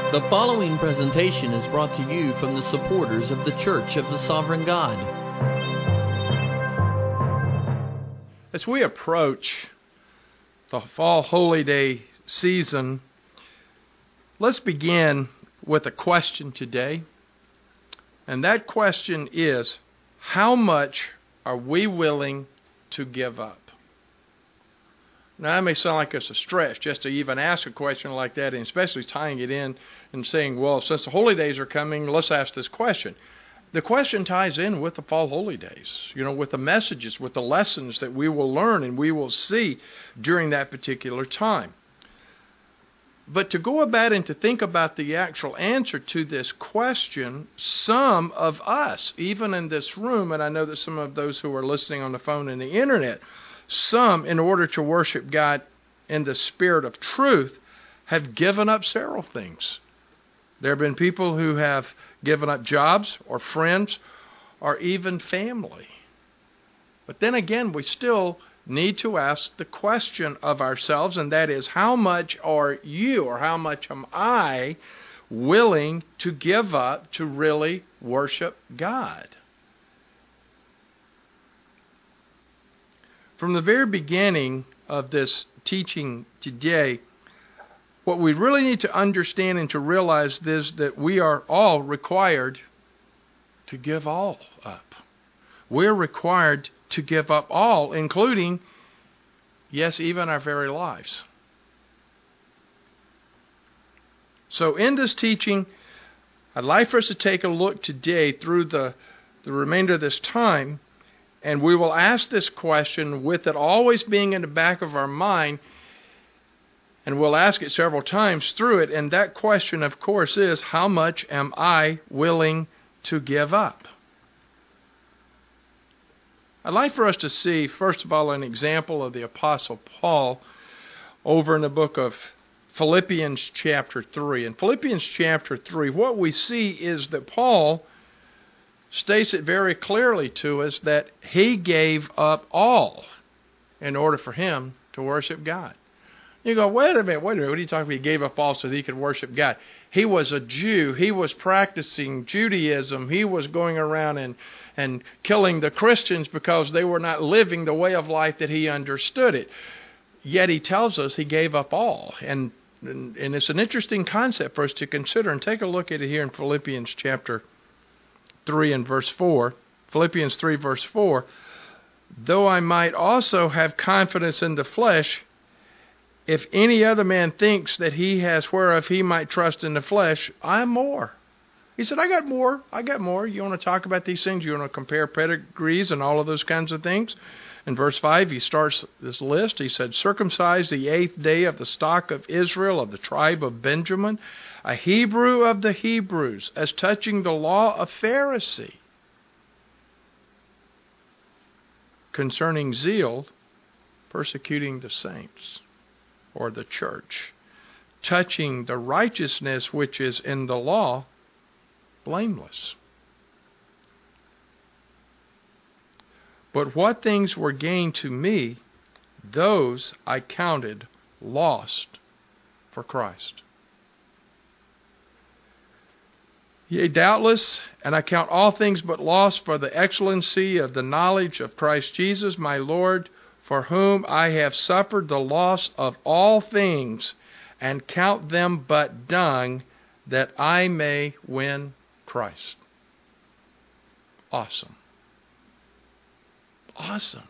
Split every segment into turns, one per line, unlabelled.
The following presentation is brought to you from the supporters of the Church of the Sovereign God.
As we approach the Fall Holy Day season, let's begin with a question today. And that question is, how much are we willing to give up? Now, that may sound like it's a stretch just to even ask a question like that, and especially tying it in and saying, well, since the holy days are coming, let's ask this question. The question ties in with the fall holy days, with the messages, with the lessons that we will learn and we will see during that particular time. But to go about and to think about the actual answer to this question, some of us, even in this room, and I know that some of those who are listening on the phone and the internet, some, in order to worship God in the spirit of truth, have given up several things. There have been people who have given up jobs or friends or even family. But then again, we still need to ask the question of ourselves, and that is, how much are you or how much am I willing to give up to really worship God? From the very beginning of this teaching today, what we really need to understand and to realize is that we are all required to give all up. We're required to give up all, including, yes, even our very lives. So in this teaching, I'd like for us to take a look today through the remainder of this time, and we will ask this question with it always being in the back of our mind, and we'll ask it several times through it. And that question, of course, is, how much am I willing to give up? I'd like for us to see, first of all, an example of the Apostle Paul over in the book of Philippians chapter 3. In Philippians chapter 3, what we see is that Paul states it very clearly to us that he gave up all in order for him to worship God. You go, wait a minute, what are you talking about? He gave up all so that he could worship God. He was a Jew. He was practicing Judaism. He was going around and killing the Christians because they were not living the way of life that he understood it. Yet he tells us he gave up all. And it's an interesting concept for us to consider. And take a look at it here in Philippians chapter 3 and verse 4. Philippians 3 verse 4. Though I might also have confidence in the flesh, if any other man thinks that he has whereof he might trust in the flesh, I am more. He said, I got more. You want to talk about these things? You want to compare pedigrees and all of those kinds of things? In verse 5, he starts this list. He said, circumcised the 8th day of the stock of Israel, of the tribe of Benjamin, a Hebrew of the Hebrews, as touching the law of Pharisee, concerning zeal, persecuting the saints, or the church, touching the righteousness which is in the law, blameless. But what things were gained to me, those I counted lost for Christ. Yea, doubtless, and I count all things but loss for the excellency of the knowledge of Christ Jesus my Lord, for whom I have suffered the loss of all things, and count them but dung, that I may win Christ. Awesome. Awesome.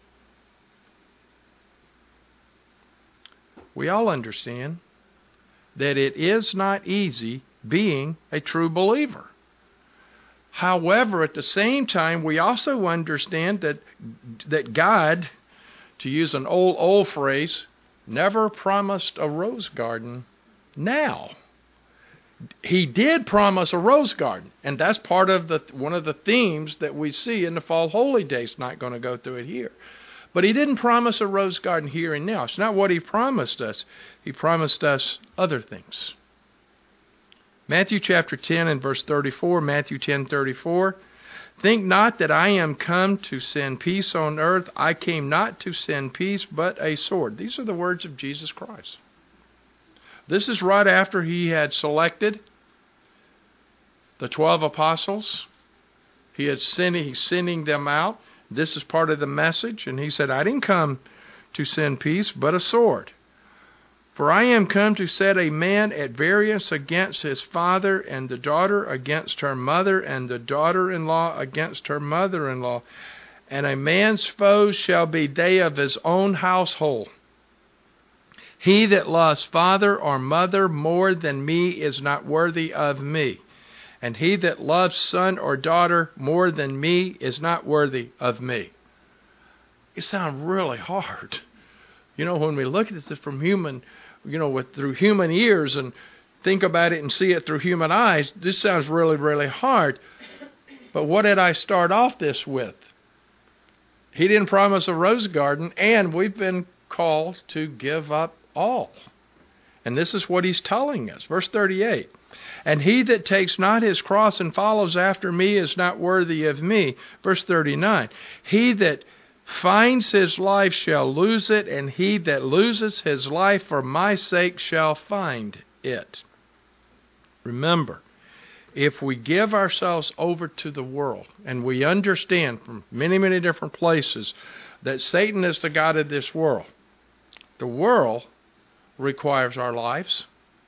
We all understand that it is not easy being a true believer. However, at the same time, we also understand that God, to use an old phrase, never promised a rose garden now. He did promise a rose garden, and that's part of one of the themes that we see in the Fall Holy Days. Not going to go through it here. But he didn't promise a rose garden here and now. It's not what he promised us. He promised us other things. Matthew chapter 10 and verse 34, Matthew 10:34. Think not that I am come to send peace on earth. I came not to send peace, but a sword. These are the words of Jesus Christ. This is right after he had selected the 12 apostles. He's sending them out. This is part of the message. And he said, I didn't come to send peace, but a sword. For I am come to set a man at variance against his father, and the daughter against her mother, and the daughter-in-law against her mother-in-law. And a man's foes shall be they of his own household. He that loves father or mother more than me is not worthy of me. And he that loves son or daughter more than me is not worthy of me. It sounds really hard. When we look at this from human, through human ears and think about it and see it through human eyes, this sounds really, really hard. But what did I start off this with? He didn't promise a rose garden, and we've been called to give up all. And this is what he's telling us. Verse 38. And he that takes not his cross and follows after me is not worthy of me. Verse 39. He that finds his life shall lose it, and he that loses his life for my sake shall find it. Remember, if we give ourselves over to the world, and we understand from many, many different places that Satan is the god of this world, the world requires our lives.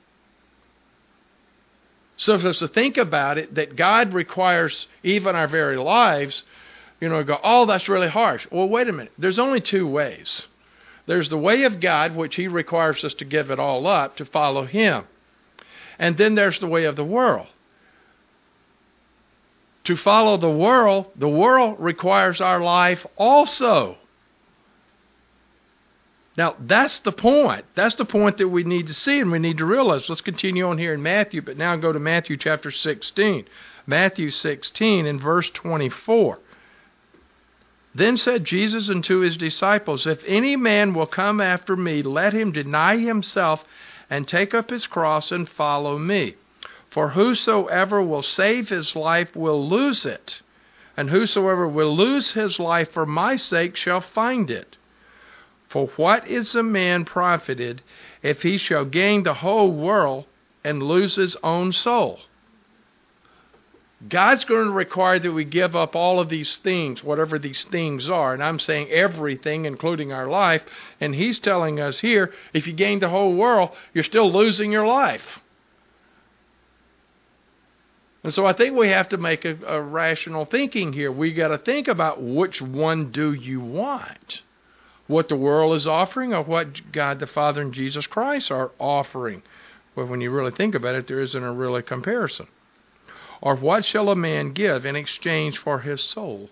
So if to think about it, that God requires even our very lives, go, oh, that's really harsh. Well, wait a minute. There's only two ways. There's the way of God, which he requires us to give it all up to follow him. And then there's the way of the world. To follow the world requires our life also. Now, that's the point. That's the point that we need to see and we need to realize. Let's continue on here in Matthew, but now go to Matthew chapter 16. Matthew 16 and verse 24. Then said Jesus unto his disciples, If any man will come after me, let him deny himself and take up his cross and follow me. For whosoever will save his life will lose it, and whosoever will lose his life for my sake shall find it. For what is a man profited if he shall gain the whole world and lose his own soul? God's going to require that we give up all of these things, whatever these things are. And I'm saying everything, including our life. And he's telling us here, if you gain the whole world, you're still losing your life. And so I think we have to make a rational thinking here. We got to think about which one do you want? What the world is offering or what God the Father and Jesus Christ are offering? Well, when you really think about it, there isn't a really comparison. Or what shall a man give in exchange for his soul?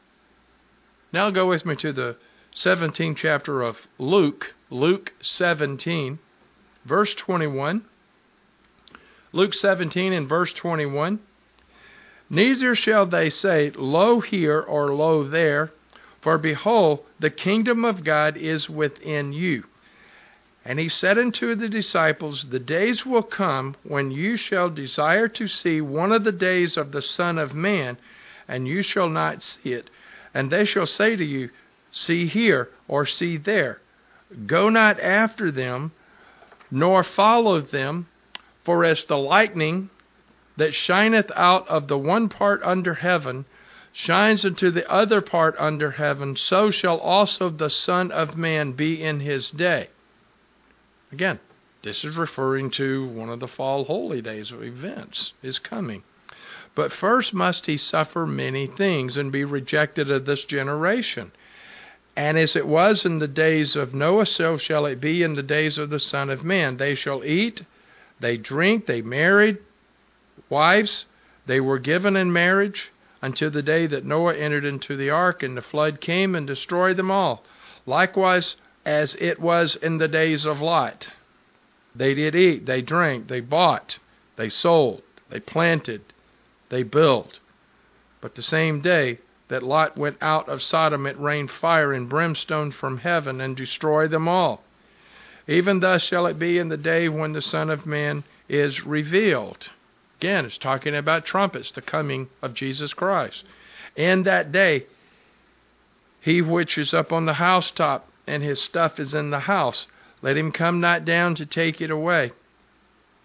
Now go with me to the 17th chapter of Luke, Luke 17, verse 21. Luke 17 and verse 21. Neither shall they say, Lo here or lo there, for behold, the kingdom of God is within you. And he said unto the disciples, The days will come when you shall desire to see one of the days of the Son of Man, and you shall not see it. And they shall say to you, See here, or see there. Go not after them, nor follow them, for as the lightning that shineth out of the one part under heaven shines into the other part under heaven, so shall also the Son of Man be in his day. Again, this is referring to one of the fall holy days of events is coming. But first must he suffer many things and be rejected of this generation. And as it was in the days of Noah, so shall it be in the days of the Son of Man. They shall eat, they drink, they married wives, they were given in marriage until the day that Noah entered into the ark, and the flood came and destroyed them all. Likewise, as it was in the days of Lot. They did eat, they drank, they bought, they sold, they planted, they built. But the same day that Lot went out of Sodom, it rained fire and brimstone from heaven and destroyed them all. Even thus shall it be in the day when the Son of Man is revealed. Again, it's talking about trumpets, the coming of Jesus Christ. In that day, he which is up on the housetop, and his stuff is in the house, let him come not down to take it away.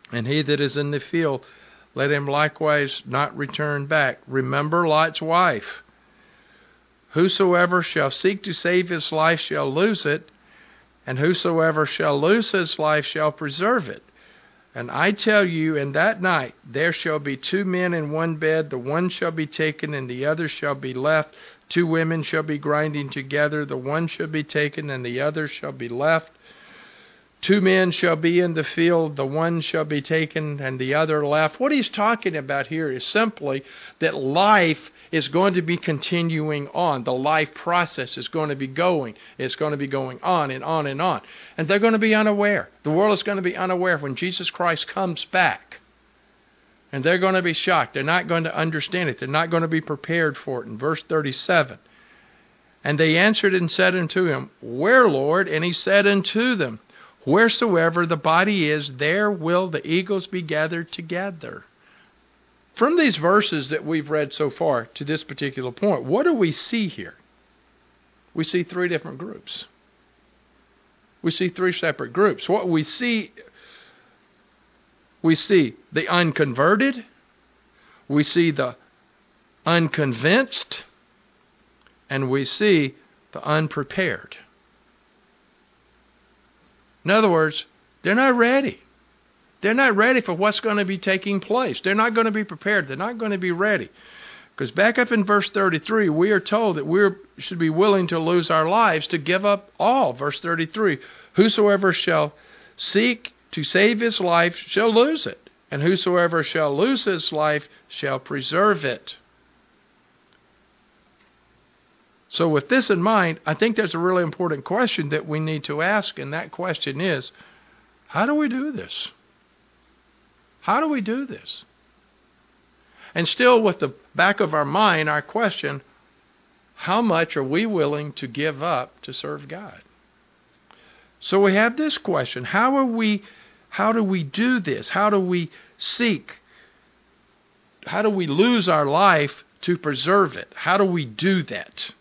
And he that is in the field, let him likewise not return back. Remember Lot's wife. Whosoever shall seek to save his life shall lose it, and whosoever shall lose his life shall preserve it. And I tell you, in that night there shall be 2 men in one bed, the one shall be taken and the other shall be left. 2 women shall be grinding together, the one shall be taken and the other shall be left. 2 men shall be in the field, the one shall be taken and the other left. What he's talking about here is simply that life is going to be continuing on. The life process is going to be going. It's going to be going on and on and on. And they're going to be unaware. The world is going to be unaware when Jesus Christ comes back. And they're going to be shocked. They're not going to understand it. They're not going to be prepared for it. In verse 37, and they answered and said unto him, Where, Lord? And he said unto them, Wheresoever the body is, there will the eagles be gathered together. From these verses that we've read so far to this particular point, what do we see here? We see 3 different groups. We see 3 separate groups. What we see the unconverted, we see the unconvinced, and we see the unprepared. In other words, they're not ready. They're not ready for what's going to be taking place. They're not going to be prepared. They're not going to be ready. Because back up in verse 33, we are told that we should be willing to lose our lives to give up all. Verse 33, whosoever shall seek to save his life shall lose it, and whosoever shall lose his life shall preserve it. So with this in mind, I think there's a really important question that we need to ask, and that question is, how do we do this? How do we do this? And still with the back of our mind, our question, how much are we willing to give up to serve God? So we have this question, how do we do this? How do we seek? How do we lose our life to preserve it? How do we do that?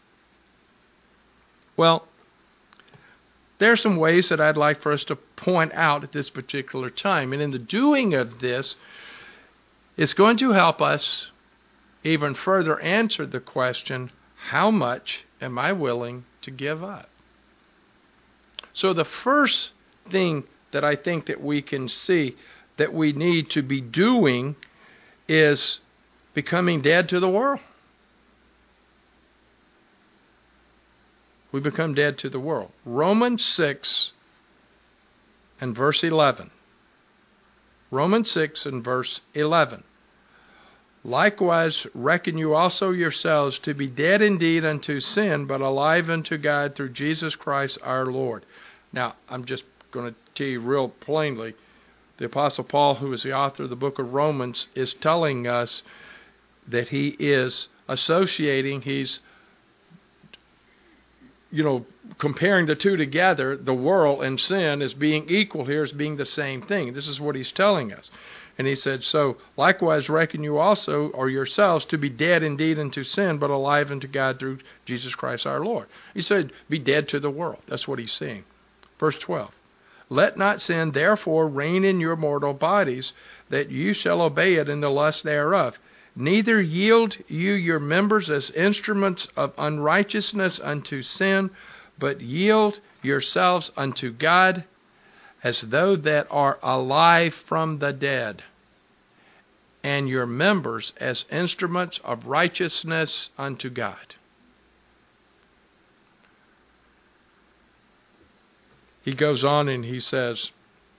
Well, there are some ways that I'd like for us to point out at this particular time. And in the doing of this, it's going to help us even further answer the question, how much am I willing to give up? So the first thing that I think that we can see that we need to be doing is becoming dead to the world. We become dead to the world. Romans 6 and verse 11. Romans 6 and verse 11. Likewise, reckon you also yourselves to be dead indeed unto sin, but alive unto God through Jesus Christ our Lord. Now, I'm just going to tell you real plainly, the Apostle Paul, who is the author of the book of Romans, is telling us that he is associating, he's comparing the two together, the world and sin as being equal here, as being the same thing. This is what he's telling us. And he said, so likewise reckon you also, or yourselves, to be dead indeed unto sin, but alive unto God through Jesus Christ our Lord. He said, be dead to the world. That's what he's saying. Verse 12. Let not sin therefore reign in your mortal bodies, that you shall obey it in the lust thereof. Neither yield you your members as instruments of unrighteousness unto sin, but yield yourselves unto God as though that are alive from the dead, and your members as instruments of righteousness unto God. He goes on and he says,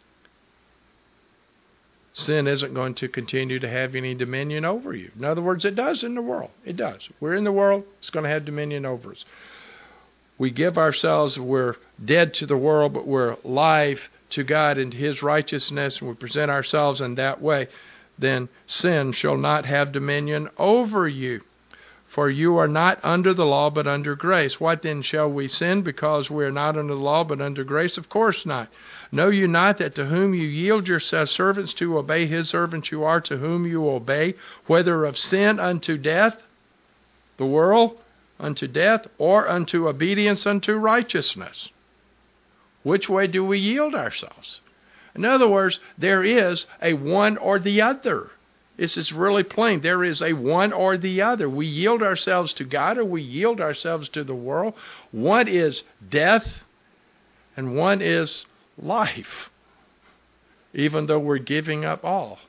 sin isn't going to continue to have any dominion over you. In other words, it does in the world. It does. We're in the world. It's going to have dominion over us. We give ourselves, we're dead to the world, but we're alive to God and His righteousness, and we present ourselves in that way, then sin shall not have dominion over you. For you are not under the law, but under grace. What then shall we sin, because we are not under the law, but under grace? Of course not. Know you not that to whom you yield yourselves servants to obey, his servants you are, to whom you obey, whether of sin unto death, the world, unto death, or unto obedience unto righteousness? Which way do we yield ourselves? In other words, there is a one or the other. This is really plain. There is a one or the other. We yield ourselves to God or we yield ourselves to the world. One is death and one is life, even though we're giving up all.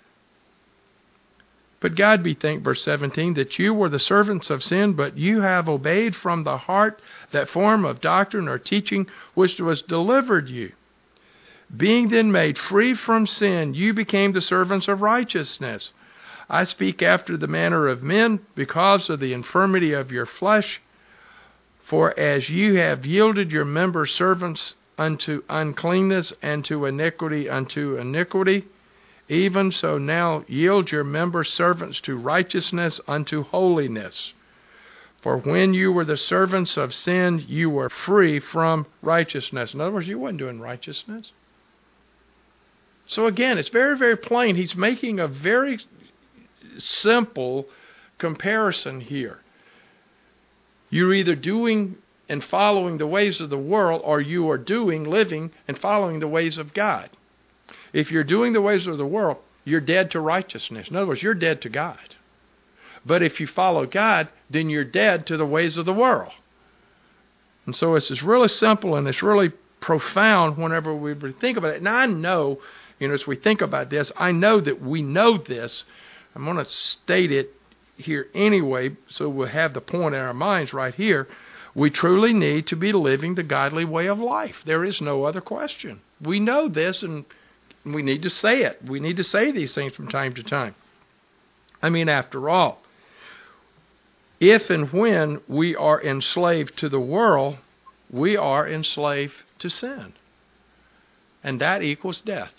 But God be thanked, verse 17, that you were the servants of sin, but you have obeyed from the heart that form of doctrine or teaching which was delivered you. Being then made free from sin, you became the servants of righteousness. I speak after the manner of men because of the infirmity of your flesh. For as you have yielded your members servants unto uncleanness and to iniquity unto iniquity, even so now yield your members servants to righteousness unto holiness. For when you were the servants of sin, you were free from righteousness. In other words, you weren't doing righteousness. So again, it's very, very plain. He's making a very simple comparison here. You're either doing and following the ways of the world, or you are doing, living, and following the ways of God. If you're doing the ways of the world, you're dead to righteousness. In other words, you're dead to God. But if you follow God, then you're dead to the ways of the world. And so it's really simple and it's really profound whenever we think about it. And I know, as we think about this, I know that we know this. I'm going to state it here anyway, so we'll have the point in our minds right here. We truly need to be living the godly way of life. There is no other question. We know this, and we need to say it. We need to say these things from time to time. I mean, after all, if and when we are enslaved to the world, we are enslaved to sin. And that equals death.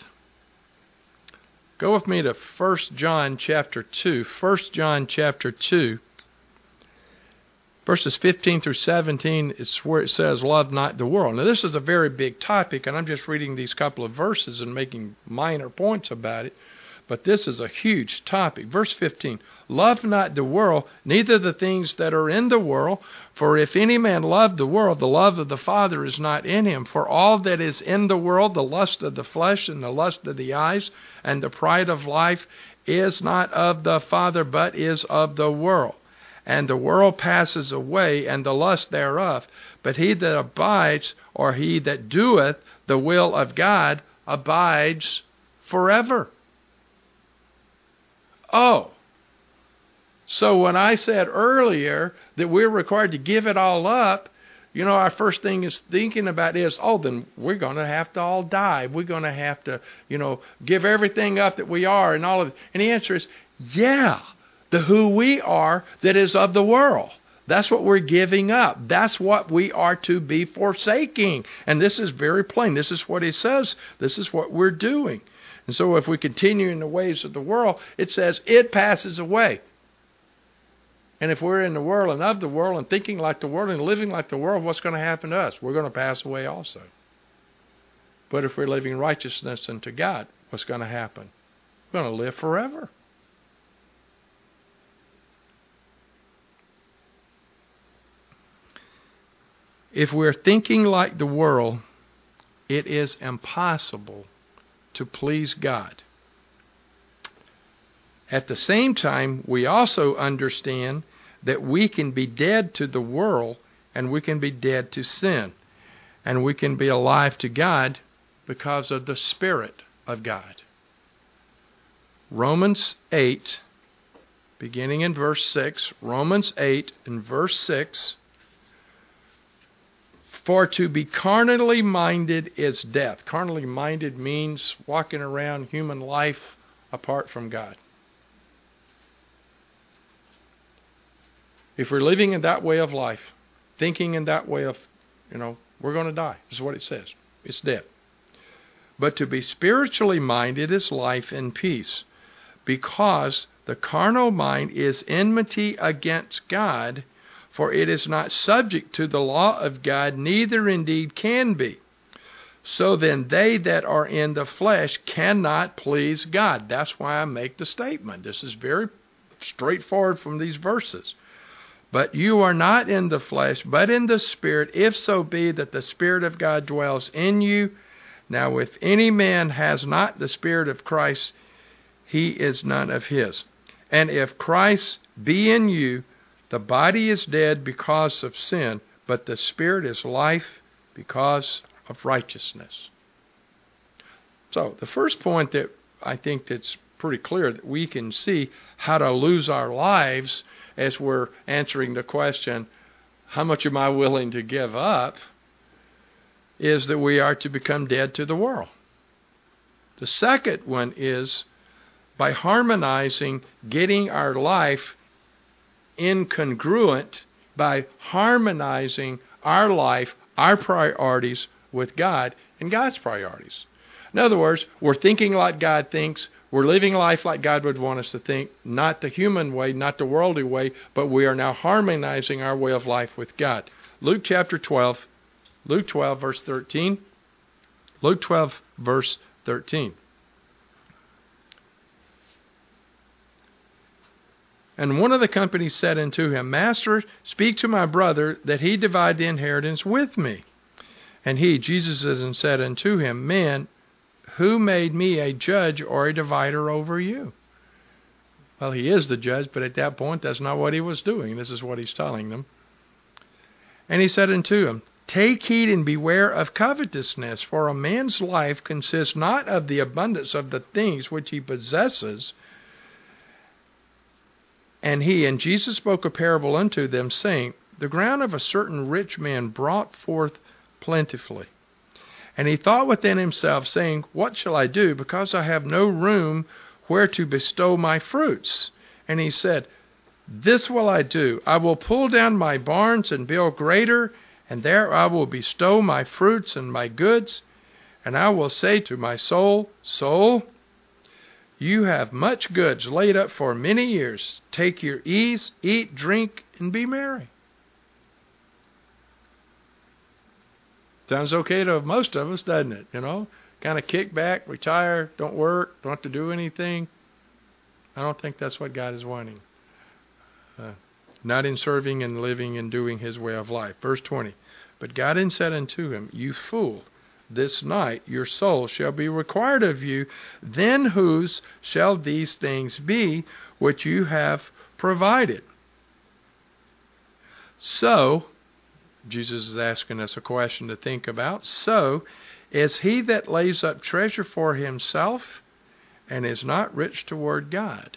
Go with me to 1 John chapter 2. 1 John chapter 2. Verses 15 through 17 is where it says, love not the world. Now, this is a very big topic, and I'm just reading these couple of verses and making minor points about it. But this is a huge topic. Verse 15, love not the world, neither the things that are in the world. For if any man love the world, the love of the Father is not in him. For all that is in the world, the lust of the flesh and the lust of the eyes and the pride of life, is not of the Father, but is of the world. And the world passes away, and the lust thereof. But he that abides, or he that doeth the will of God, abides forever. Oh, so when I said earlier that we're required to give it all up, our first thing is thinking about is, then we're going to have to all die. We're going to have to, give everything up that we are and all of it. And the answer is, yeah. The who we are that is of the world. That's what we're giving up. That's what we are to be forsaking. And this is very plain. This is what he says. This is what we're doing. And so if we continue in the ways of the world, it says it passes away. And if we're in the world and of the world and thinking like the world and living like the world, what's going to happen to us? We're going to pass away also. But if we're living righteousness unto God, what's going to happen? We're going to live forever. If we're thinking like the world, it is impossible to please God. At the same time, we also understand that we can be dead to the world and we can be dead to sin. And we can be alive to God because of the Spirit of God. Romans 8, beginning in verse 6, Romans 8 and verse 6, for to be carnally minded is death. Carnally minded means walking around human life apart from God. If we're living in that way of life, thinking in that way of, we're going to die. This is what it says. It's death. But to be spiritually minded is life and peace, because the carnal mind is enmity against God, for it is not subject to the law of God, neither indeed can be. So then they that are in the flesh cannot please God. That's why I make the statement. This is very straightforward from these verses. But you are not in the flesh, but in the Spirit, if so be that the Spirit of God dwells in you. Now if any man has not the Spirit of Christ, he is none of his. And if Christ be in you, the body is dead because of sin, but the Spirit is life because of righteousness. So the first point that I think that's pretty clear, that we can see how to lose our lives as we're answering the question, how much am I willing to give up, is that we are to become dead to the world. The second one is by harmonizing, getting our life incongruent, by harmonizing our life, our priorities with God and God's priorities. In other words, we're thinking like God thinks, we're living life like God would want us to think, not the human way, not the worldly way, but we are now harmonizing our way of life with God. Luke chapter 12, Luke 12 verse 13. Luke 12 verse 13. And one of the company said unto him, Master, speak to my brother, that he divide the inheritance with me. And he, Jesus, said unto him, Man, who made me a judge or a divider over you? Well, he is the judge, but at that point, that's not what he was doing. This is what he's telling them. And he said unto him, Take heed and beware of covetousness, for a man's life consists not of the abundance of the things which he possesses. And Jesus spoke a parable unto them, saying, The ground of a certain rich man brought forth plentifully. And he thought within himself, saying, What shall I do, because I have no room where to bestow my fruits? And he said, This will I do. I will pull down my barns and build greater, and there I will bestow my fruits and my goods. And I will say to my soul, Soul, you have much goods laid up for many years. Take your ease, eat, drink, and be merry. Sounds okay to most of us, doesn't it? Kind of kick back, retire, don't work, don't have to do anything. I don't think that's what God is wanting. Not in serving and living and doing his way of life. Verse 20. But God said unto him, You fool, this night your soul shall be required of you. Then whose shall these things be which you have provided? So, Jesus is asking us a question to think about. So, is he that lays up treasure for himself and is not rich toward God?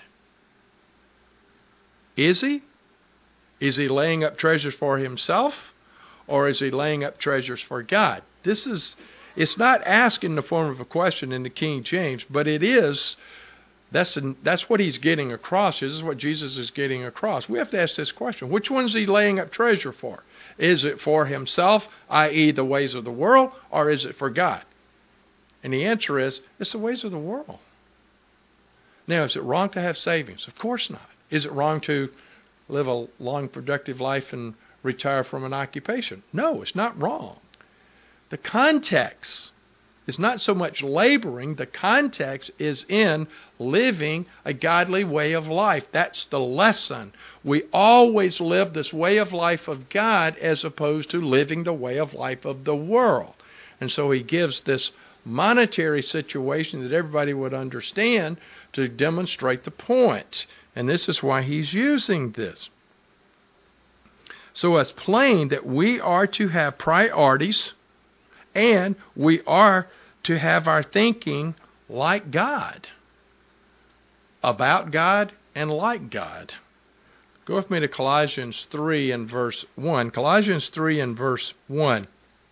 Is he? Is he laying up treasures for himself, or is he laying up treasures for God? It's not asked in the form of a question in the King James, but it is. That's what he's getting across. This is what Jesus is getting across. We have to ask this question. Which one is he laying up treasure for? Is it for himself, i.e. the ways of the world, or is it for God? And the answer is, it's the ways of the world. Now, is it wrong to have savings? Of course not. Is it wrong to live a long, productive life and retire from an occupation? No, it's not wrong. The context is not so much laboring. The context is in living a godly way of life. That's the lesson. We always live this way of life of God as opposed to living the way of life of the world. And so he gives this monetary situation that everybody would understand to demonstrate the point. And this is why he's using this. So it's plain that we are to have priorities, and we are to have our thinking like God, about God and like God. Go with me to Colossians 3 and verse 1. Colossians 3 and verse 1.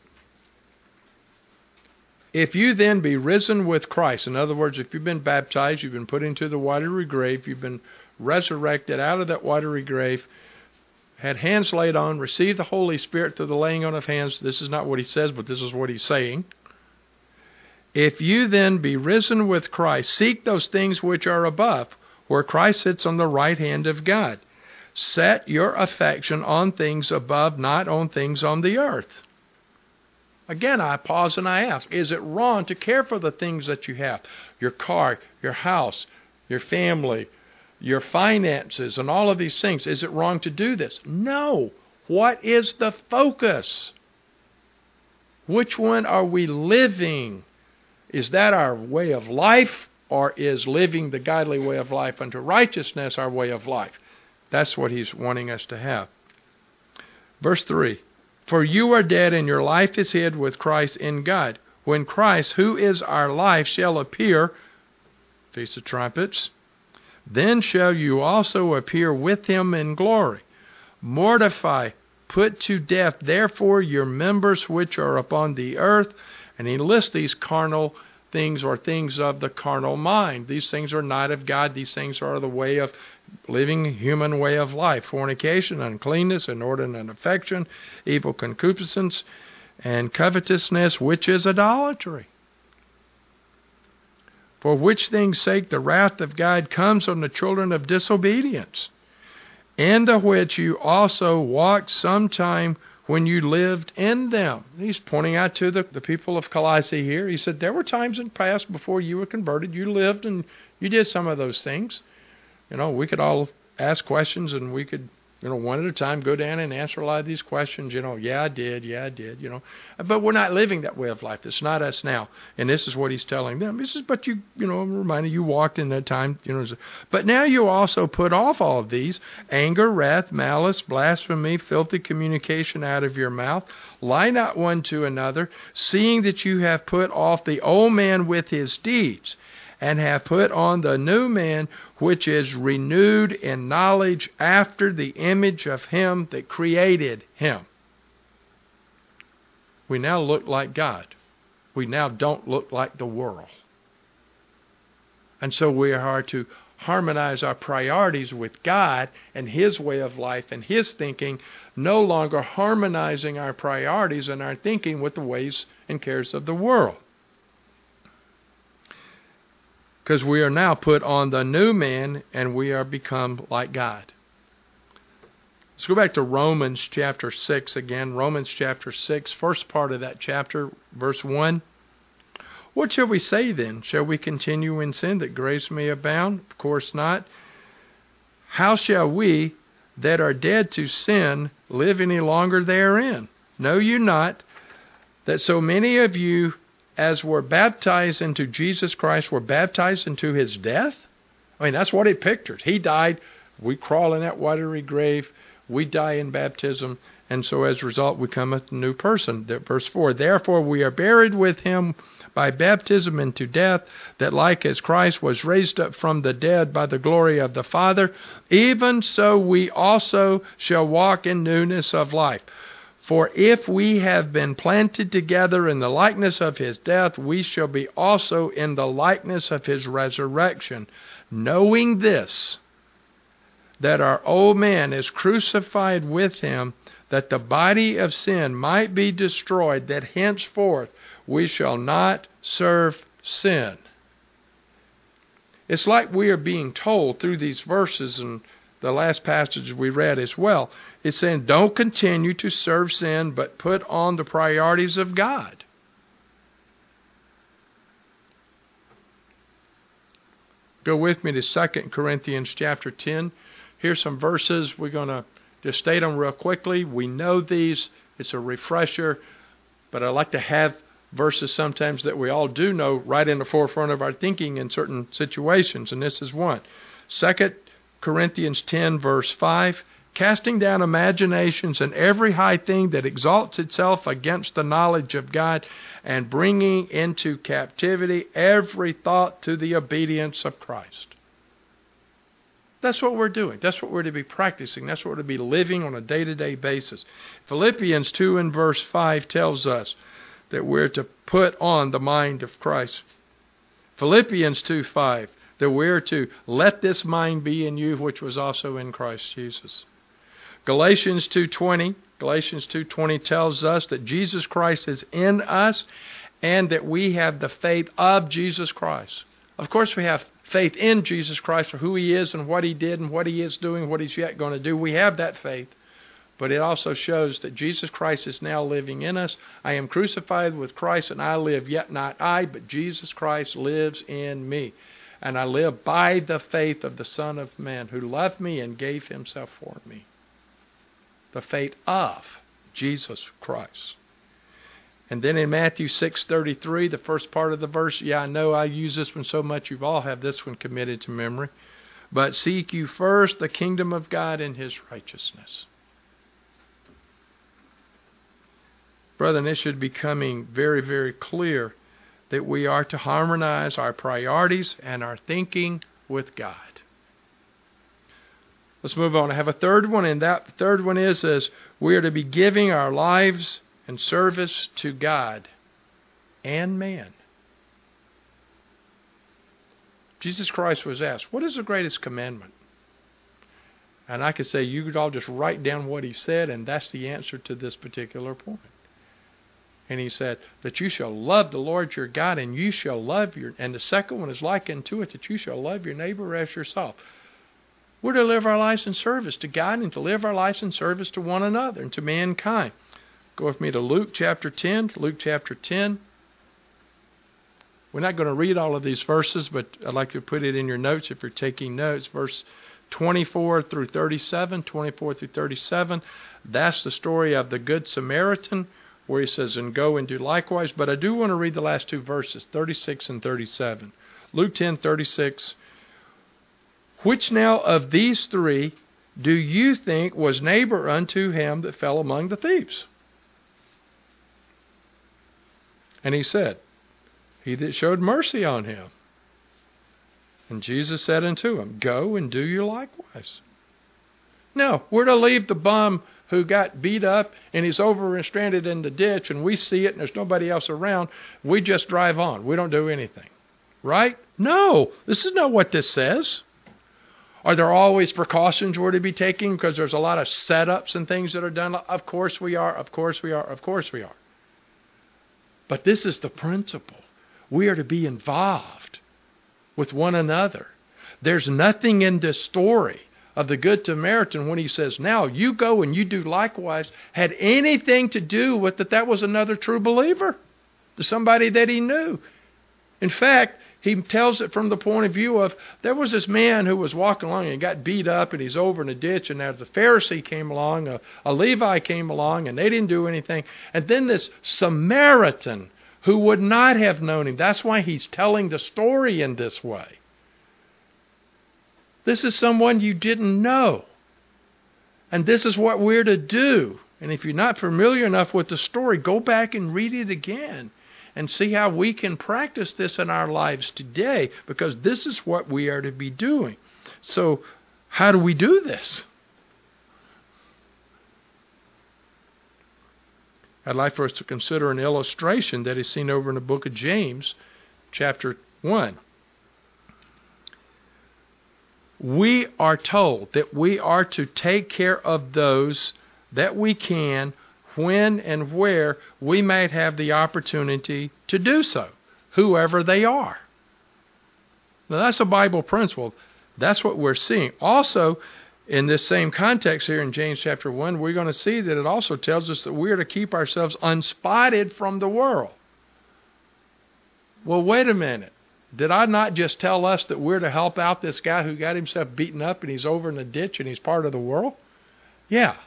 If you then be risen with Christ, in other words, if you've been baptized, you've been put into the watery grave, you've been resurrected out of that watery grave, had hands laid on, received the Holy Spirit through the laying on of hands. This is not what he says, but this is what he's saying. If you then be risen with Christ, seek those things which are above, where Christ sits on the right hand of God. Set your affection on things above, not on things on the earth. Again, I pause and I ask, is it wrong to care for the things that you have? Your car, your house, your family, your finances, and all of these things. Is it wrong to do this? No. What is the focus? Which one are we living? Is that our way of life, or is living the godly way of life unto righteousness our way of life? That's what he's wanting us to have. Verse 3, for you are dead, and your life is hid with Christ in God. When Christ, who is our life, shall appear, Feast of Trumpets, then shall you also appear with him in glory. Mortify, put to death, therefore, your members which are upon the earth. And he lists these carnal things, or things of the carnal mind. These things are not of God. These things are the way of living, human way of life. Fornication, uncleanness, inordinate affection, evil concupiscence, and covetousness, which is idolatry. For which things' sake the wrath of God comes on the children of disobedience, in the which you also walked sometime when you lived in them. He's pointing out to the people of Colossae here. He said, there were times in the past before you were converted. You lived and you did some of those things. We could all ask questions, and we could, one at a time go down and answer a lot of these questions. Yeah, I did. But we're not living that way of life. It's not us now. And this is what he's telling them. He says, but you reminded you walked in that time. But now you also put off all of these: anger, wrath, malice, blasphemy, filthy communication out of your mouth. Lie not one to another, seeing that you have put off the old man with his deeds, and have put on the new man, which is renewed in knowledge after the image of him that created him. We now look like God. We now don't look like the world. And so we are to harmonize our priorities with God and his way of life and his thinking, no longer harmonizing our priorities and our thinking with the ways and cares of the world. Because we are now put on the new man, and we are become like God. Let's go back to Romans chapter 6 again. Romans chapter 6, first part of that chapter, verse 1. What shall we say then? Shall we continue in sin that grace may abound? Of course not. How shall we that are dead to sin live any longer therein? Know you not that so many of you as were baptized into Jesus Christ were baptized into his death? I mean, that's what it pictures. He died. We crawl in that watery grave. We die in baptism. And so as a result, we come a new person. Verse 4, therefore we are buried with him by baptism into death, that like as Christ was raised up from the dead by the glory of the Father, even so we also shall walk in newness of life. For if we have been planted together in the likeness of his death, we shall be also in the likeness of his resurrection, knowing this, that our old man is crucified with him, that the body of sin might be destroyed, that henceforth we shall not serve sin. It's like we are being told through these verses, and the last passage we read as well, it's saying don't continue to serve sin, but put on the priorities of God. Go with me to 2 Corinthians chapter 10. Here's some verses. We're going to just state them real quickly. We know these. It's a refresher. But I like to have verses sometimes that we all do know right in the forefront of our thinking in certain situations. And this is one. 2 Corinthians 10, verse 5. Casting down imaginations and every high thing that exalts itself against the knowledge of God, and bringing into captivity every thought to the obedience of Christ. That's what we're doing. That's what we're to be practicing. That's what we're to be living on a day-to-day basis. Philippians 2 and verse 5 tells us that we're to put on the mind of Christ. Philippians 2:5, that we're to let this mind be in you, which was also in Christ Jesus. Galatians 2:20 tells us that Jesus Christ is in us and that we have the faith of Jesus Christ. Of course, we have faith in Jesus Christ for who he is and what he did and what he is doing, what he's yet going to do. We have that faith. But it also shows that Jesus Christ is now living in us. I am crucified with Christ, and I live, yet not I, but Jesus Christ lives in me. And I live by the faith of the Son of Man, who loved me and gave himself for me. The faith of Jesus Christ. And then in Matthew 6:33, the first part of the verse, I know I use this one so much, you all have this one committed to memory. But seek you first the kingdom of God and His righteousness. Brethren, it should be becoming very, very clear that we are to harmonize our priorities and our thinking with God. Let's move on. I have a third one, and that third one is we are to be giving our lives and service to God and man. Jesus Christ was asked, what is the greatest commandment? And I could say, you could all just write down what He said, and that's the answer to this particular point. And He said, that you shall love the Lord your God, and you shall love and the second one is like unto it, that you shall love your neighbor as yourself. We're to live our lives in service to God and to live our lives in service to one another and to mankind. Go with me to Luke chapter 10. Luke chapter 10. We're not going to read all of these verses, but I'd like to put it in your notes if you're taking notes. Verse 24 through 37. 24 through 37. That's the story of the Good Samaritan, where He says, and go and do likewise. But I do want to read the last two verses, 36 and 37. Luke 10:36. Which now of these three do you think was neighbor unto him that fell among the thieves? And He said, he that showed mercy on him. And Jesus said unto him, go and do you likewise. No, we're to leave the bum who got beat up and he's over and stranded in the ditch and we see it and there's nobody else around. We just drive on. We don't do anything. Right? No, this is not what this says. Are there always precautions we're to be taking because there's a lot of setups and things that are done? Of course we are. Of course we are. Of course we are. But this is the principle. We are to be involved with one another. There's nothing in this story of the Good Samaritan when he says, now you go and you do likewise, had anything to do with that was another true believer, to somebody that he knew. In fact, he tells it from the point of view of there was this man who was walking along and got beat up and he's over in a ditch, and as the Pharisee came along, a Levi came along, and they didn't do anything. And then this Samaritan who would not have known him. That's why he's telling the story in this way. This is someone you didn't know. And this is what we're to do. And if you're not familiar enough with the story, go back and read it again and see how we can practice this in our lives today, because this is what we are to be doing. So how do we do this? I'd like for us to consider an illustration that is seen over in the book of James, chapter 1. We are told that we are to take care of those that we can when and where we might have the opportunity to do so, whoever they are. Now that's a Bible principle. That's what we're seeing. Also, in this same context here in James chapter 1, we're going to see that it also tells us that we are to keep ourselves unspotted from the world. Well, wait a minute. Did I not just tell us that we're to help out this guy who got himself beaten up and he's over in a ditch and he's part of the world? Yeah.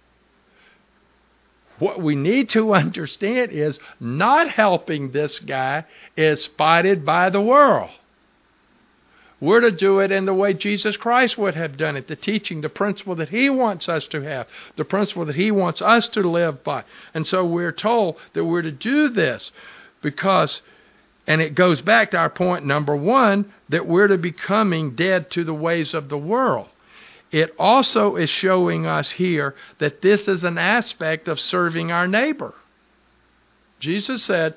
What we need to understand is not helping this guy is spotted by the world. We're to do it in the way Jesus Christ would have done it, the teaching, the principle that He wants us to have, the principle that He wants us to live by. And so we're told that we're to do this because, and it goes back to our point number one, that we're to becoming dead to the ways of the world. It also is showing us here that this is an aspect of serving our neighbor. Jesus said,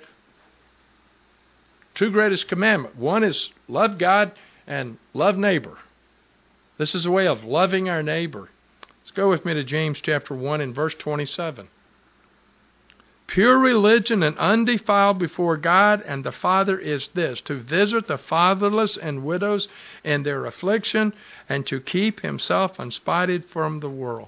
two greatest commandments. One is love God and love neighbor. This is a way of loving our neighbor. Let's go with me to James chapter 1 and verse 27. Pure religion and undefiled before God and the Father is this, to visit the fatherless and widows in their affliction and to keep himself unspotted from the world.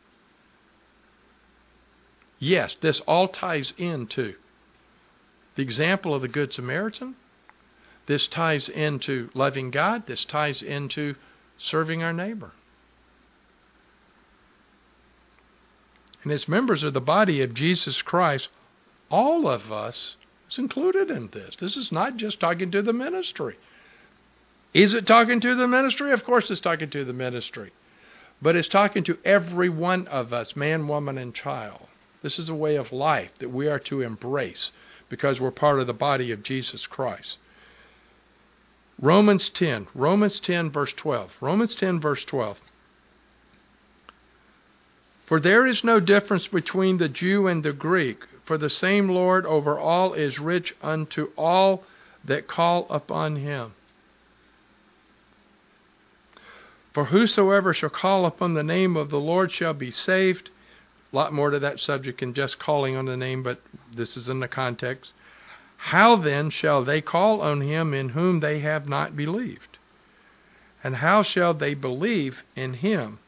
Yes, this all ties into the example of the Good Samaritan. This ties into loving God. This ties into serving our neighbor. And as members of the body of Jesus Christ, All of us is included in this. This is not just talking to the ministry. Is it talking to the ministry? Of course it's talking to the ministry. But it's talking to every one of us, man, woman, and child. This is a way of life that we are to embrace because we're part of the body of Jesus Christ. Romans 10 verse 12. Romans 10 verse 12. For there is no difference between the Jew and the Greek, for the same Lord over all is rich unto all that call upon him. For whosoever shall call upon the name of the Lord shall be saved. A lot more to that subject than just calling on the name, but this is in the context. How then shall they call on him in whom they have not believed? And how shall they believe in him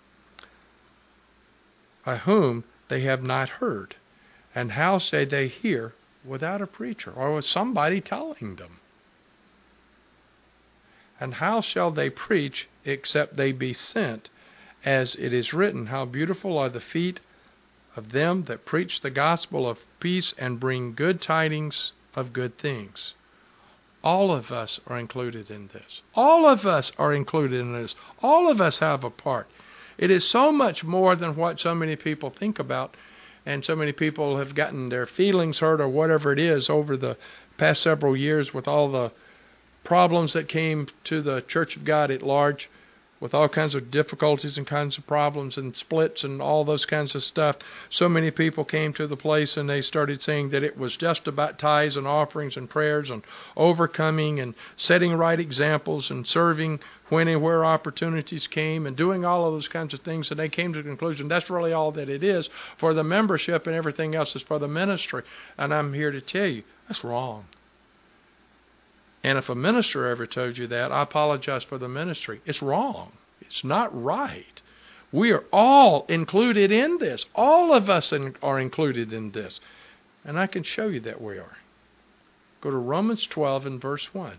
by whom they have not heard? And how shall they hear without a preacher, or with somebody telling them? And how shall they preach except they be sent? As it is written, how beautiful are the feet of them that preach the gospel of peace and bring good tidings of good things. All of us are included in this. All of us are included in this. All of us have a part. It is so much more than what so many people think about, and so many people have gotten their feelings hurt or whatever it is over the past several years with all the problems that came to the Church of God at large, with all kinds of difficulties and kinds of problems and splits and all those kinds of stuff. So many people came to the place and they started saying that it was just about tithes and offerings and prayers and overcoming and setting right examples and serving when and where opportunities came and doing all of those kinds of things. And they came to the conclusion that's really all that it is for the membership, and everything else is for the ministry. And I'm here to tell you, that's wrong. And if a minister ever told you that, I apologize for the ministry. It's wrong. It's not right. We are all included in this. All of us are included in this. And I can show you that we are. Go to Romans 12 and verse 1.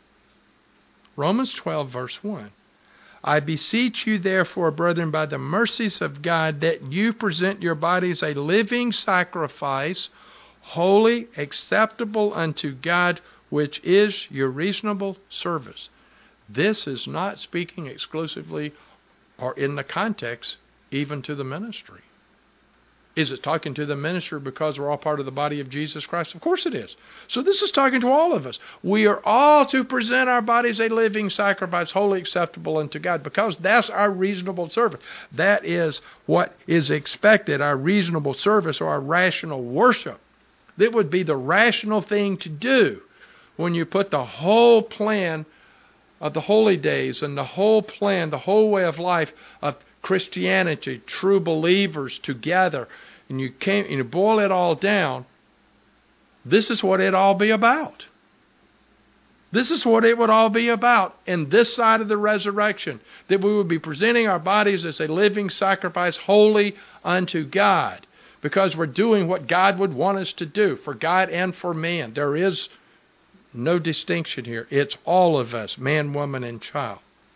Romans 12 verse 1. I beseech you therefore, brethren, by the mercies of God, that you present your bodies a living sacrifice, holy, acceptable unto God, which is your reasonable service. This is not speaking exclusively or in the context even to the ministry. Is it talking to the ministry because we're all part of the body of Jesus Christ? Of course it is. So this is talking to all of us. We are all to present our bodies a living sacrifice, wholly acceptable unto God, because that's our reasonable service. That is what is expected, our reasonable service or our rational worship. That would be the rational thing to do. When you put the whole plan of the holy days and the whole plan, the whole way of life of Christianity, true believers together, and you boil it all down, this is what it all be about. This is what it would all be about in this side of the resurrection, that we would be presenting our bodies as a living sacrifice, holy unto God, because we're doing what God would want us to do, for God and for man. There is no distinction here. It's all of us, man, woman, and child.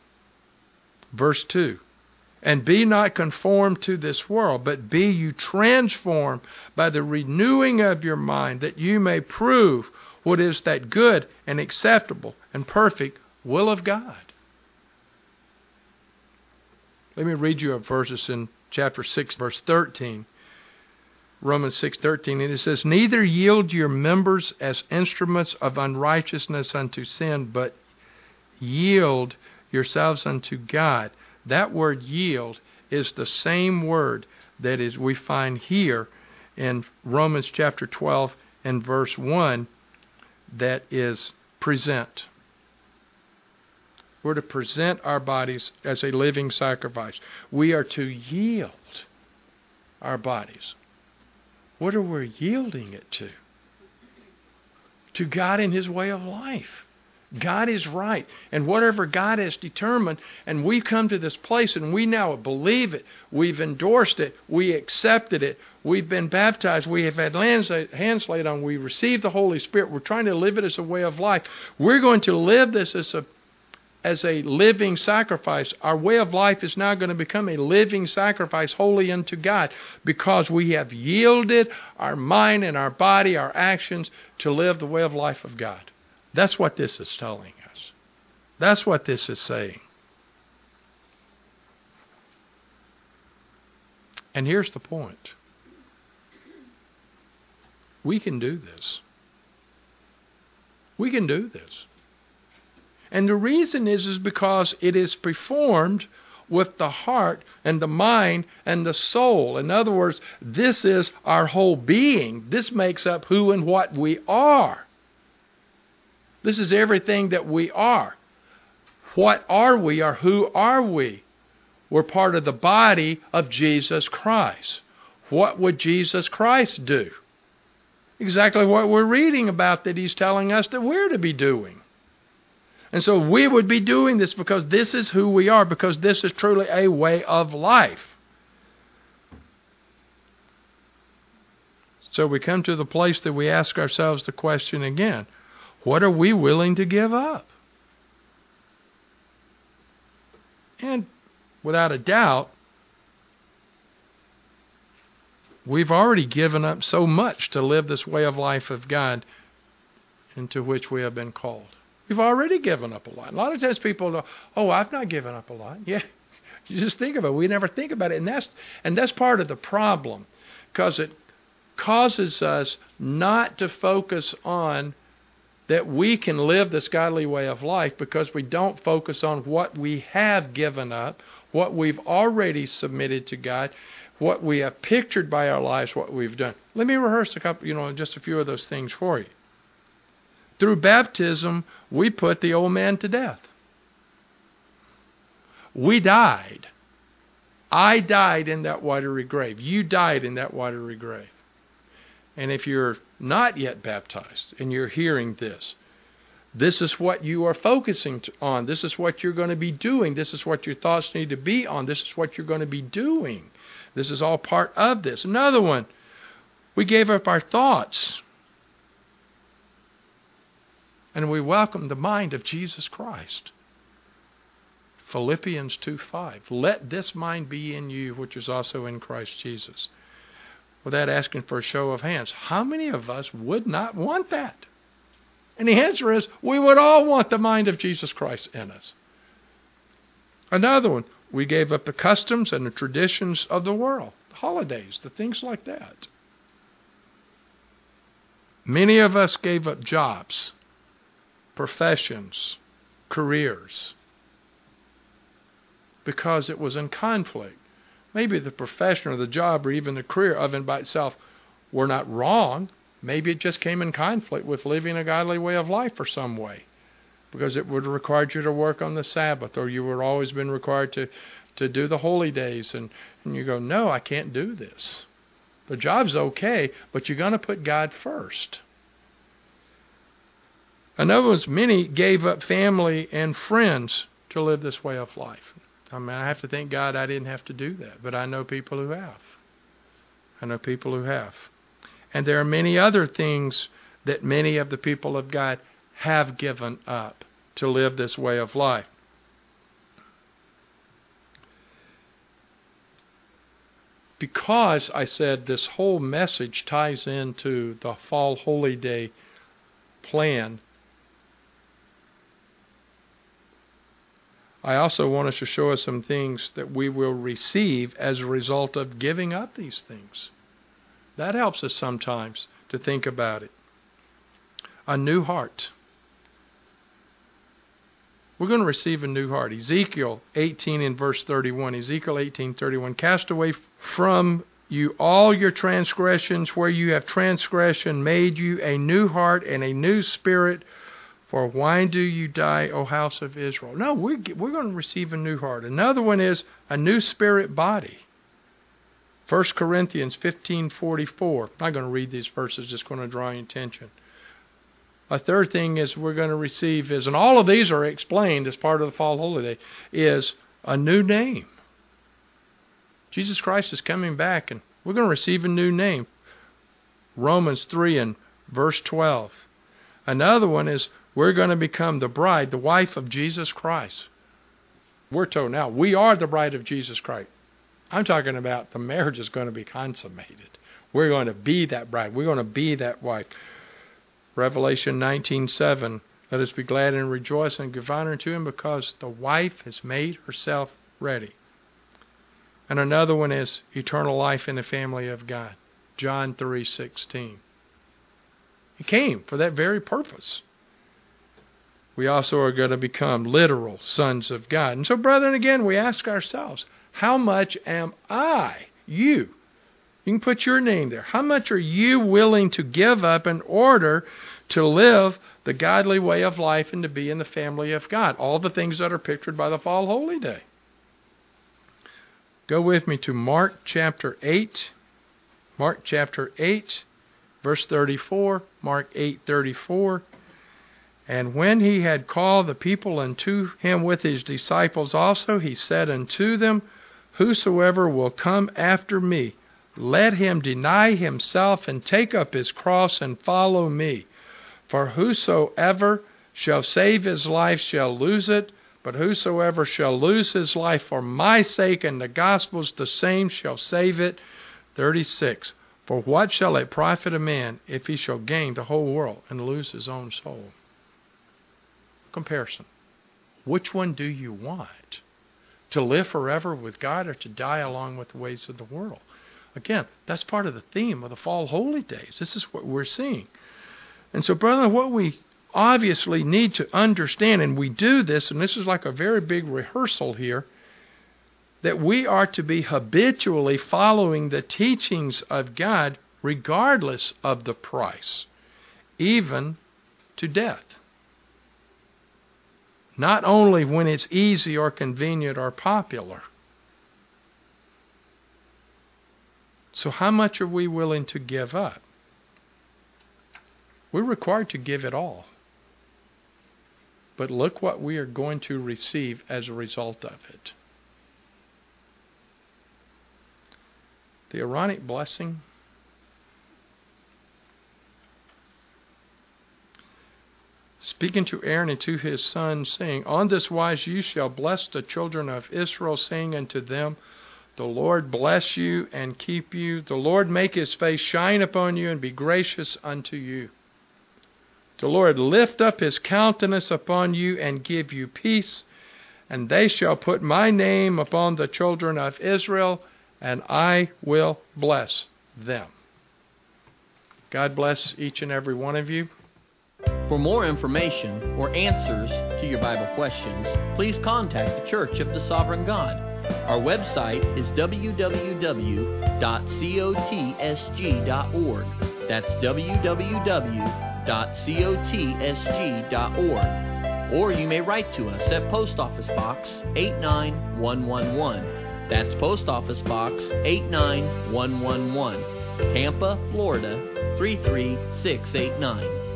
Verse 2. And be not conformed to this world, but be you transformed by the renewing of your mind, that you may prove what is that good and acceptable and perfect will of God. Let me read you a verse in chapter 6, verse 13. Romans 6:13, and it says, neither yield your members as instruments of unrighteousness unto sin, but yield yourselves unto God. That word yield is the same word that is we find here in Romans chapter 12 and verse 1, that is present. We're to present our bodies as a living sacrifice. We are to yield our bodies. What are we yielding it to? To God and His way of life. God is right. And whatever God has determined, and we come to this place and we now believe it, we've endorsed it, we accepted it, we've been baptized, we have had hands laid on, we received the Holy Spirit, we're trying to live it as a way of life. We're going to live this as a living sacrifice. Our way of life is now going to become a living sacrifice holy unto God because we have yielded our mind and our body, our actions to live the way of life of God. That's what this is telling us. That's what this is saying. And here's the point. We can do this. We can do this. And the reason is because it is performed with the heart and the mind and the soul. In other words, this is our whole being. This makes up who and what we are. This is everything that we are. What are we or who are we? We're part of the body of Jesus Christ. What would Jesus Christ do? Exactly what we're reading about that He's telling us that we're to be doing. And so we would be doing this because this is who we are, because this is truly a way of life. So we come to the place that we ask ourselves the question again, what are we willing to give up? And without a doubt, we've already given up so much to live this way of life of God into which we have been called. We've already given up a lot. A lot of times people go, oh, I've not given up a lot. Yeah, you just think about it. We never think about it. And that's part of the problem, because it causes us not to focus on that we can live this godly way of life, because we don't focus on what we have given up, what we've already submitted to God, what we have pictured by our lives, what we've done. Let me rehearse just a few of those things for you. Through baptism, we put the old man to death. We died. I died in that watery grave. You died in that watery grave. And if you're not yet baptized and you're hearing this, this is what you are focusing on. This is what you're going to be doing. This is what your thoughts need to be on. This is what you're going to be doing. This is all part of this. Another one, we gave up our thoughts. And we welcome the mind of Jesus Christ. Philippians 2:5. Let this mind be in you, which is also in Christ Jesus. Without asking for a show of hands, how many of us would not want that? And the answer is, we would all want the mind of Jesus Christ in us. Another one, we gave up the customs and the traditions of the world, the holidays, the things like that. Many of us gave up jobs, professions, careers, because it was in conflict. Maybe the profession or the job or even the career of and by itself were not wrong. Maybe it just came in conflict with living a godly way of life for some way, because it would have required you to work on the Sabbath, or you would have always been required to do the holy days. And you go, no, I can't do this. The job's okay, but you're going to put God first. Another was many gave up family and friends to live this way of life. I mean, I have to thank God I didn't have to do that, but I know people who have. And there are many other things that many of the people of God have given up to live this way of life. Because I said this whole message ties into the Fall Holy Day plan, I also want us to show us some things that we will receive as a result of giving up these things. That helps us sometimes to think about it. A new heart. We're going to receive a new heart. Ezekiel 18 in verse 31. Ezekiel 18:31. Cast away from you all your transgressions, where you have transgression, made you a new heart and a new spirit. For why do you die, O house of Israel? No, we're going to receive a new heart. Another one is a new spirit body. 1 Corinthians 15:44. I'm not going to read these verses, just going to draw your attention. A third thing is we're going to receive is, and all of these are explained as part of the Fall Holy Day, is a new name. Jesus Christ is coming back, and we're going to receive a new name. Romans 3 and verse 12. Another one is we're going to become the bride, the wife of Jesus Christ. We're told now we are the bride of Jesus Christ. I'm talking about the marriage is going to be consummated. We're going to be that bride. We're going to be that wife. Revelation 19:7. Let us be glad and rejoice and give honor to him because the wife has made herself ready. And another one is eternal life in the family of God. John 3:16. He came for that very purpose. We also are going to become literal sons of God. And so, brethren, again, we ask ourselves, how much am I, you can put your name there, how much are you willing to give up in order to live the godly way of life and to be in the family of God? All the things that are pictured by the Fall Holy Day. Go with me to Mark chapter 8. Mark chapter 8, verse 34. Mark 8:34. And when he had called the people unto him with his disciples also, he said unto them, Whosoever will come after me, let him deny himself and take up his cross and follow me. For whosoever shall save his life shall lose it, but whosoever shall lose his life for my sake and the gospel's, the same shall save it. 36. For what shall it profit a man if he shall gain the whole world and lose his own soul? Comparison. Which one do you want? To live forever with God or to die along with the ways of the world? Again, that's part of the theme of the Fall Holy Days. This is what we're seeing. And so, brother, what we obviously need to understand, and we do this, and this is like a very big rehearsal here, that we are to be habitually following the teachings of God regardless of the price, even to death. Not only when it's easy or convenient or popular. So how much are we willing to give up? We're required to give it all. But look what we are going to receive as a result of it. The Aaronic blessing. Speaking to Aaron and to his sons, saying, On this wise you shall bless the children of Israel, saying unto them, The Lord bless you and keep you. The Lord make his face shine upon you and be gracious unto you. The Lord lift up his countenance upon you and give you peace. And they shall put my name upon the children of Israel, and I will bless them. God bless each and every one of you.
For more information or answers to your Bible questions, please contact the Church of the Sovereign God. Our website is www.cotsg.org. That's www.cotsg.org. Or you may write to us at Post Office Box 89111. That's Post Office Box 89111, Tampa, Florida 33689.